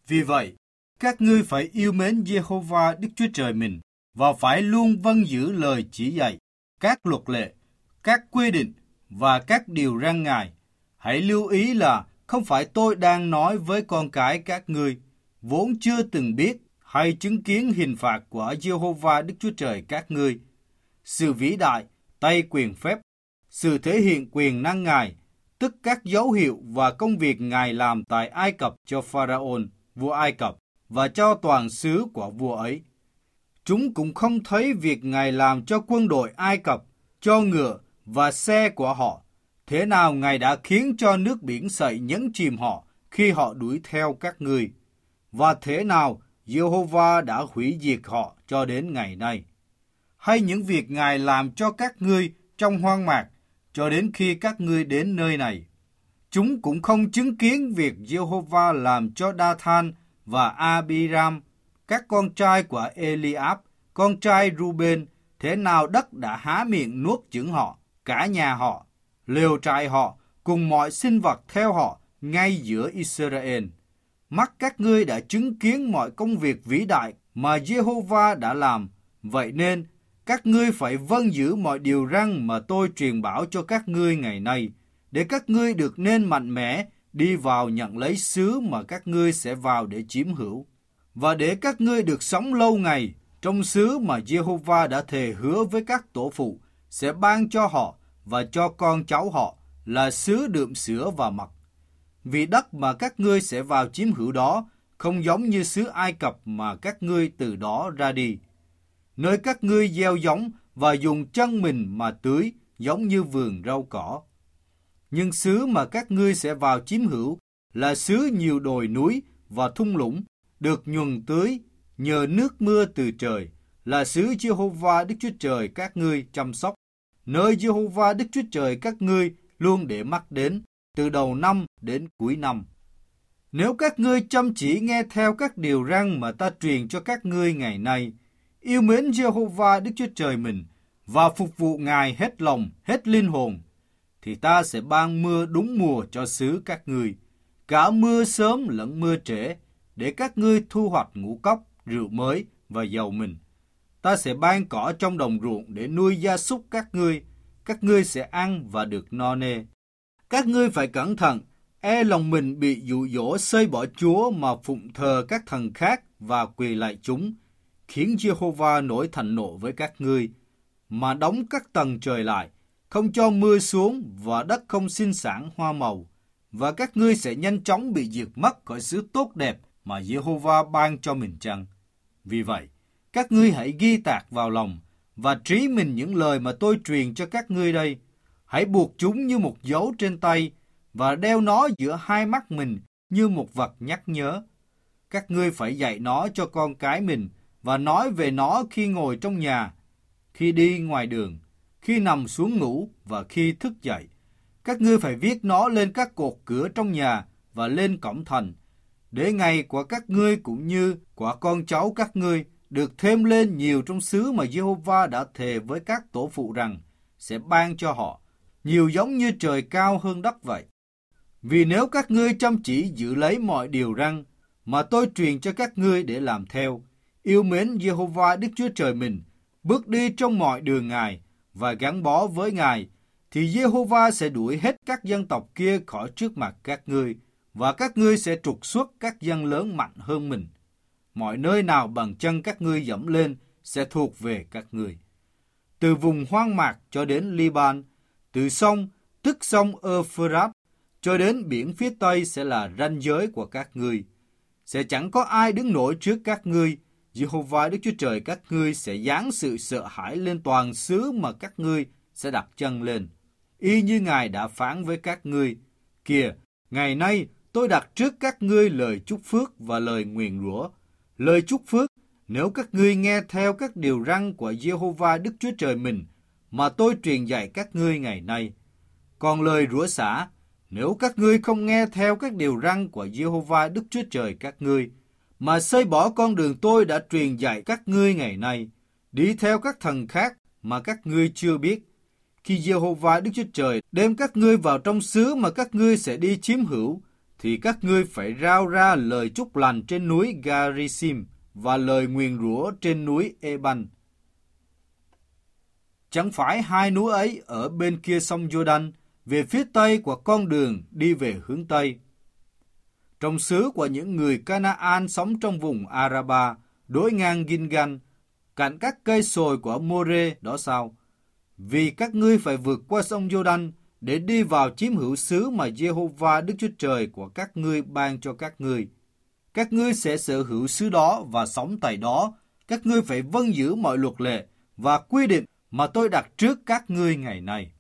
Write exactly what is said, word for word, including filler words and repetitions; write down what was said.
Vì vậy, các ngươi phải yêu mến Giê-hô-va Đức Chúa Trời mình và phải luôn vâng giữ lời chỉ dạy, các luật lệ, các quy định và các điều răn Ngài. Hãy lưu ý là không phải tôi đang nói với con cái các ngươi, vốn chưa từng biết hay chứng kiến hình phạt của Giê-hô-va Đức Chúa Trời các ngươi. Sự vĩ đại, tay quyền phép, sự thể hiện quyền năng Ngài, tức các dấu hiệu và công việc Ngài làm tại Ai Cập cho Pharaon, vua Ai Cập, và cho toàn xứ của vua ấy. Chúng cũng không thấy việc Ngài làm cho quân đội Ai Cập, cho ngựa và xe của họ. Thế nào Ngài đã khiến cho nước biển sậy nhấn chìm họ khi họ đuổi theo các ngươi. Và thế nào Giê-hô-va đã hủy diệt họ cho đến ngày nay. Hay những việc Ngài làm cho các ngươi trong hoang mạc cho đến khi các ngươi đến nơi này. Chúng cũng không chứng kiến việc Giê-hô-va làm cho Đa-than và A-bi-ram, các con trai của Eli-áp, con trai Ru-ben, thế nào đất đã há miệng nuốt chửng họ, cả nhà họ, lều trại họ, cùng mọi sinh vật theo họ, ngay giữa Israel. Mắt các ngươi đã chứng kiến mọi công việc vĩ đại mà Giê-hô-va đã làm, vậy nên các ngươi phải vâng giữ mọi điều răn mà tôi truyền bảo cho các ngươi ngày nay, để các ngươi được nên mạnh mẽ đi vào nhận lấy xứ mà các ngươi sẽ vào để chiếm hữu, và để các ngươi được sống lâu ngày trong xứ mà Giê-hô-va đã thề hứa với các tổ phụ sẽ ban cho họ và cho con cháu họ, là xứ đượm sữa và mật. Vì đất mà các ngươi sẽ vào chiếm hữu đó không giống như xứ Ai Cập mà các ngươi từ đó ra đi, nơi các ngươi gieo giống và dùng chân mình mà tưới, giống như vườn rau cỏ. Nhưng xứ mà các ngươi sẽ vào chiếm hữu là xứ nhiều đồi núi và thung lũng, được nhuần tưới nhờ nước mưa từ trời, là xứ Giê-hô-va Đức Chúa Trời các ngươi chăm sóc, nơi Giê-hô-va Đức Chúa Trời các ngươi luôn để mắt đến, từ đầu năm đến cuối năm. Nếu các ngươi chăm chỉ nghe theo các điều răn mà ta truyền cho các ngươi ngày nay, yêu mến Giê-hô-va Đức Chúa Trời mình và phục vụ Ngài hết lòng, hết linh hồn, thì ta sẽ ban mưa đúng mùa cho xứ các ngươi, cả mưa sớm lẫn mưa trễ, để các ngươi thu hoạch ngũ cốc, rượu mới và dầu mình. Ta sẽ ban cỏ trong đồng ruộng để nuôi gia súc các ngươi, các ngươi sẽ ăn và được no nê. Các ngươi phải cẩn thận, e lòng mình bị dụ dỗ xây bỏ Chúa mà phụng thờ các thần khác và quỳ lạy chúng, khiến Giê-hô-va nổi thạnh nộ với các ngươi, mà đóng các tầng trời lại, không cho mưa xuống và đất không sinh sản hoa màu, và các ngươi sẽ nhanh chóng bị diệt mất khỏi xứ tốt đẹp mà Giê-hô-va ban cho mình chăng? Vì vậy, các ngươi hãy ghi tạc vào lòng và trí mình những lời mà tôi truyền cho các ngươi đây. Hãy buộc chúng như một dấu trên tay và đeo nó giữa hai mắt mình như một vật nhắc nhớ. Các ngươi phải dạy nó cho con cái mình và nói về nó khi ngồi trong nhà, khi đi ngoài đường, khi nằm xuống ngủ và khi thức dậy. Các ngươi phải viết nó lên các cột cửa trong nhà và lên cổng thành, để ngày của các ngươi cũng như của con cháu các ngươi được thêm lên nhiều trong xứ mà Giê-hô-va đã thề với các tổ phụ rằng sẽ ban cho họ, nhiều giống như trời cao hơn đất vậy. Vì nếu các ngươi chăm chỉ giữ lấy mọi điều răn mà tôi truyền cho các ngươi để làm theo, yêu mến Giê-hô-va Đức Chúa Trời mình, bước đi trong mọi đường Ngài và gắn bó với Ngài, thì Giê-hô-va sẽ đuổi hết các dân tộc kia khỏi trước mặt các ngươi, và các ngươi sẽ trục xuất các dân lớn mạnh hơn mình. Mọi nơi nào bằng chân các ngươi dẫm lên sẽ thuộc về các ngươi. Từ vùng hoang mạc cho đến Liban, từ sông, tức sông Euphrates, cho đến biển phía Tây sẽ là ranh giới của các ngươi. Sẽ chẳng có ai đứng nổi trước các ngươi. Giê-hô-va Đức Chúa Trời các ngươi sẽ giáng sự sợ hãi lên toàn xứ mà các ngươi sẽ đặt chân lên, y như Ngài đã phán với các ngươi. Kìa, ngày nay tôi đặt trước các ngươi lời chúc phước và lời nguyền rủa. Lời chúc phước, nếu các ngươi nghe theo các điều răn của Giê-hô-va Đức Chúa Trời mình mà tôi truyền dạy các ngươi ngày nay. Còn lời rủa xả, nếu các ngươi không nghe theo các điều răn của Giê-hô-va Đức Chúa Trời các ngươi, mà xây bỏ con đường tôi đã truyền dạy các ngươi ngày nay, đi theo các thần khác mà các ngươi chưa biết, khi Giê-hô-va Đức Chúa Trời đem các ngươi vào trong xứ mà các ngươi sẽ đi chiếm hữu, thì các ngươi phải rao ra lời chúc lành trên núi Garisim và lời nguyền rủa trên núi Eban. Chẳng phải hai núi ấy ở bên kia sông Giô-đanh, về phía tây của con đường đi về hướng tây. Trong xứ của những người Canaan sống trong vùng Araba, đối ngang Gilgal, cạnh các cây sồi của More đó sao? Vì các ngươi phải vượt qua sông Giô-đanh để đi vào chiếm hữu xứ mà Giê-hô-va Đức Chúa Trời của các ngươi ban cho các ngươi. Các ngươi sẽ sở hữu xứ đó và sống tại đó. Các ngươi phải vâng giữ mọi luật lệ và quy định mà tôi đặt trước các ngươi ngày nay.